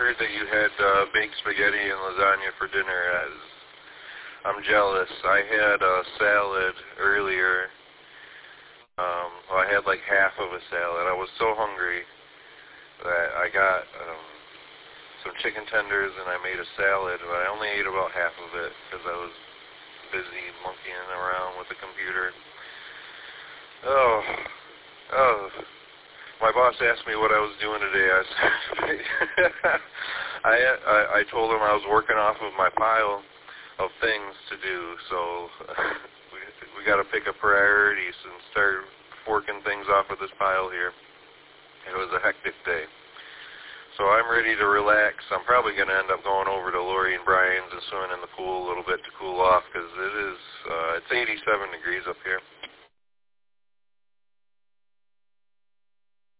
heard that you had baked spaghetti and lasagna for dinner. I'm jealous. I had a salad earlier. Well, I had like half of a salad. I was so hungry that I got some chicken tenders and I made a salad, but I only ate about half of it because I was busy monkeying around with the computer. Oh. My boss asked me what I was doing today. I told him I was working off of my pile of things to do, so we got to pick up priorities and start forking things off of this pile here. It was a hectic day. So I'm ready to relax. I'm probably going to end up going over to Lori and Brian's and swimming in the pool a little bit to cool off because it's 87 degrees up here.